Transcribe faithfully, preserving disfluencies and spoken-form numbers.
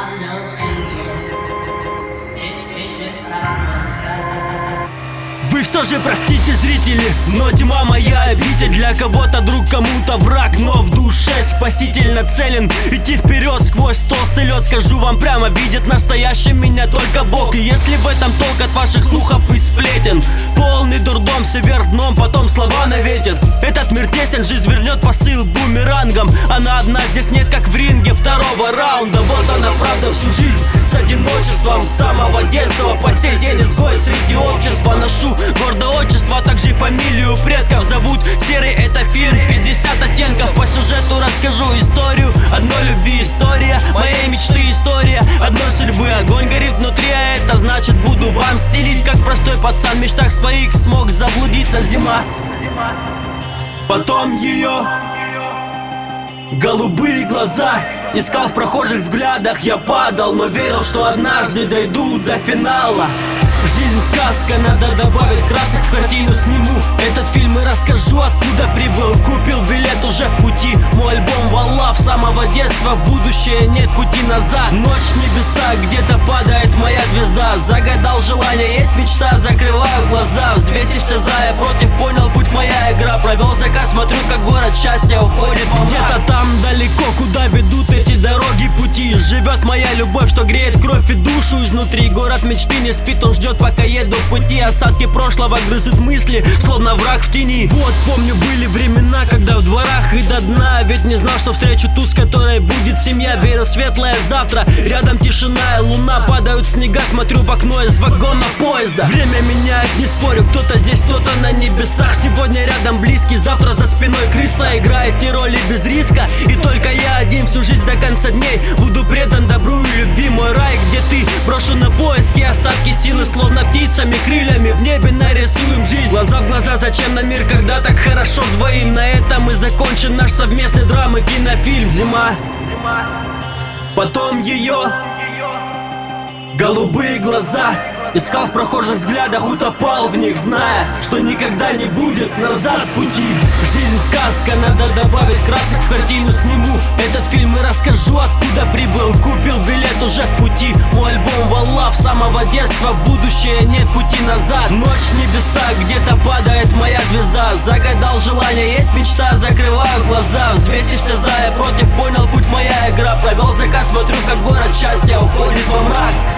I'm no angel. This is just how things go. Вы все же простите, зрители, но тьма моя обитель. Для кого-то друг, кому-то враг, но в душе спаситель нацелен. Идти вперед сквозь толстый лед. Скажу вам прямо, видит настоящий меня только Бог. И если в этом толк от ваших слухов и сплетен, полный дурдом, все вверх дном, потом слова на ветер. Этот мир тесен, жизнь вернет посыл бумерангом. Она одна, здесь нет как в ринге второго раунда. Вот она правда, всю жизнь с одиночеством, с самого детства по сей день изгой среди общества. Ношу гордое отчество, а также фамилию предков. Зовут Серый, это фильм пятьдесят оттенков. По сюжету расскажу историю одной любви. История моей мечты, история одной судьбы. Огонь горит внутри, а это значит буду вам стелить. Как простой пацан в мечтах своих смог заблудиться. Зима, потом ее голубые глаза. Искал в прохожих взглядах, я падал, но верил, что однажды дойду до финала. Жизнь сказка, надо добавить красок в картину, сниму этот фильм и расскажу, откуда прибыл. Купил билет уже в пути, мой альбом «Валлав». С самого детства в будущее нет пути назад. Ночь, небеса, где-то падает моя звезда. Загадал желание, есть мечта, закрываю глаза. Взвесив все за и против, понял путь моя игра. Провел заказ, смотрю, как город счастья уходит. Где-то там далеко, куда ведут эти дороги, пути. Живет моя любовь, что греет кровь и душу изнутри. Город мечты не спит, он ждет, пока еду в пути. Осадки прошлого грызут мысли, словно враг в тени. Вот помню, были времена, когда в дворах и до дна. Ведь не знал, что встречу ту, с которой будет семья. Верю в светлое завтра, рядом тишина и луна. Падают снега, смотрю в окно из вагона поезда. Время меняет, не спорю, кто-то здесь, кто-то на небесах. Сегодня рядом близкий, завтра за спиной крыса. Играет те роли без риска, и только я один всю жизнь до конца дней буду предан добру и любви. Мой рай, где ты, брошу на поиски остатки силы, словно птицами, крыльями в небе нарисуем жизнь. Глаза в глаза, зачем на мир, когда так хорошо вдвоим? На этом мы закончим наш совместный драм и кинофильм. Зима, потом ее голубые глаза. Искал в прохожих взглядах, утопал в них, зная, что никогда не будет назад пути. Жизнь сказка, надо добавить красок в картину, сниму этот фильм и расскажу, откуда прибыл. Купил билет уже в пути, мой альбом «Валлав». С самого детства в будущее нет пути назад. Ночь, небеса, где-то падает моя звезда. Загадал желание, есть мечта, закрываю глаза. Взвесив все за и против, понял путь моя игра. Провел заказ, смотрю, как город счастья уходит во мрак.